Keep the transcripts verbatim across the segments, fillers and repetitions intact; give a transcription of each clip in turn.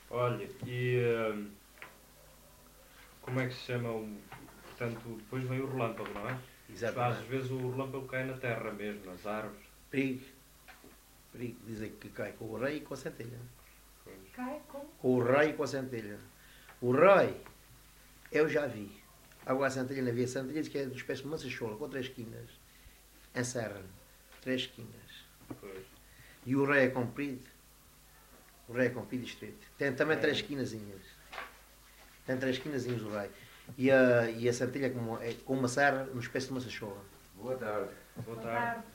Olha, e hum, como é que se chama o. Portanto, depois vem o relâmpago, não é? Às Exatamente. vezes o relâmpago cai na terra mesmo, nas árvores. Perigo. Perigo. Dizem que cai com o rei e com a centelha. Pois. Cai com. Com o rei e com a centelha. O rei, eu já vi. Agora a centelha não havia. A centelha diz que é de espécie de maçachola, com três esquinas. Encerra. Três esquinas. Pois. E o rei é comprido. O rei é comprido e estreito. Tem também É. três esquinazinhas. Tem três esquinazinhas o rei. E a, e a centelha é como, é com uma serra, uma espécie de maçachola. Boa tarde. Boa Boa tarde. tarde.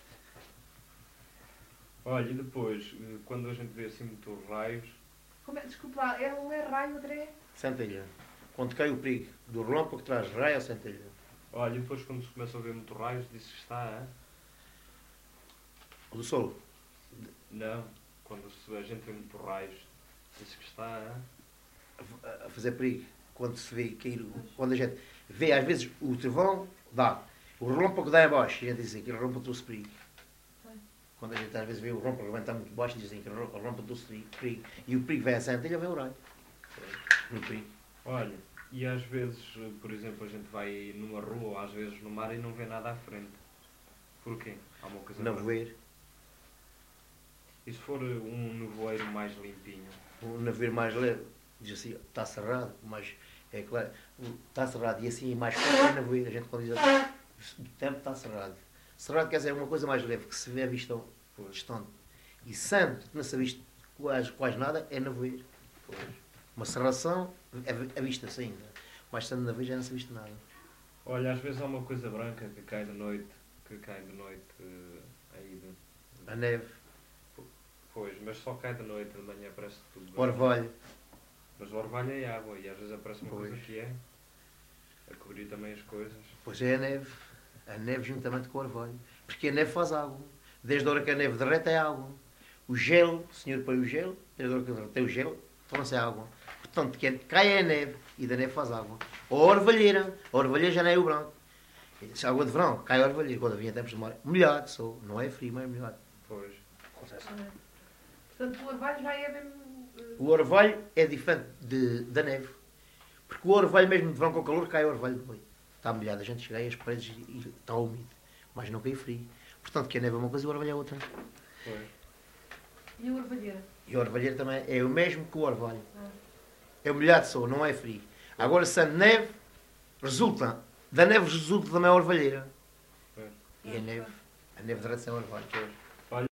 Olha, e depois, eh, quando a gente vê assim muitos raios. Como é, desculpa lá, é um é raio, outro é. Centelha. Quando cai o perigo do relâmpago que traz raio à centelha. Olha, e depois quando se começa a ver muitos raios, diz que está, hein? O do sol. Não, quando se- a gente vê muitos raios, diz que está, hein? A, a fazer perigo. Quando se vê cair. o- Quando a gente vê, às vezes, o trovão dá. O relâmpago dá em baixo. E a gente diz assim, que o relâmpago trouxe perigo. Quando a gente às vezes vê o relâmpago levantar muito baixo, dizem que o relâmpago trouxe perigo. E o perigo vem à centelha, vem o raio. No perigo. Olha, e às vezes, eh, por exemplo, a gente vai numa rua ou às vezes no mar e não vê nada à frente. Porquê? Há uma coisa Não branca. ver. E se for eh, um nevoeiro mais limpinho? O navio mais leve, diz assim, está cerrado, mas é claro, está cerrado e assim mais forte é navio. A gente quando diz assim, o tempo está cerrado. Cerrado quer dizer uma coisa mais leve, que se vê a vista ao Pois. distante. E santo, que não se ha visto quase, quase nada, é navio. Uma cerração, é a vista-se ainda. Mas santo navio já não se ha visto nada. Olha, às vezes há uma coisa branca que cai de noite, que cai de noite eh, aí de... A neve, Pois, mas só cai de noite, de manhã parece tudo o branco. orvalho, Mas o orvalho é água e às vezes aparece uma Pois. coisa que é a cobrir também as coisas. pois é a neve. A neve juntamente com o orvalho. Porque a neve faz água. Desde a hora que a neve derrete é água. O gelo, o senhor põe o gelo, desde a hora que derrete o gelo, torna-se água. Portanto, que cai a neve e da neve faz água. Ou a orvalheira. A orvalheira já não é o branco. Se a água de verão cai a orvalheira, quando vinha tempos de mar, molhado só. Não é frio, mas é molhado. Pois. Portanto, o orvalho já é mesmo. eh, O orvalho é diferente de, da neve. Porque o orvalho mesmo de verão com calor cai o orvalho de noite. Está molhado, a gente chega aí às paredes e, e está úmido. Mas não cai frio. Portanto, que a neve é uma coisa e o orvalho é outra. Pois. E a orvalheira? E o orvalheiro também é o mesmo que o orvalho. Ah. É molhado só, não é frio. Agora, se a neve resulta, da neve resulta também a orvalheira. Pois. E a neve, a neve derrete sem orvalho. Pois.